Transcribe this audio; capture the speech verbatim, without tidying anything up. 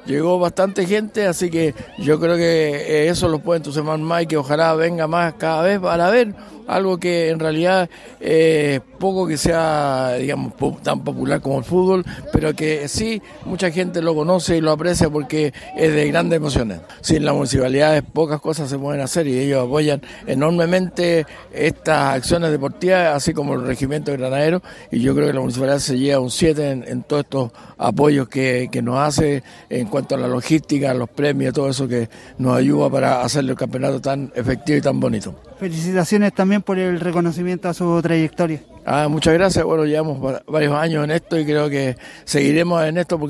llegó bastante gente, así que yo creo que eso los puede entusiasmar más y que ojalá venga más cada vez para ver algo que en realidad eh, poco que sea, digamos, po- tan popular como el fútbol, pero que sí mucha gente lo conoce y lo aprecia porque es de grandes emociones. Sin las municipalidades pocas cosas se pueden hacer y ellos apoyan enormemente estas acciones deportivas, así como el regimiento de granaderos, y yo creo que la municipalidad se lleva un siete en, en todos estos apoyos que, que nos hace en cuanto a la logística, los premios, todo eso que nos ayuda para hacerle el campeonato tan efectivo y tan bonito. Felicitaciones también por el reconocimiento a su trayectoria. Ah, muchas gracias. Bueno, llevamos va- varios años en esto y creo que seguiremos en esto porque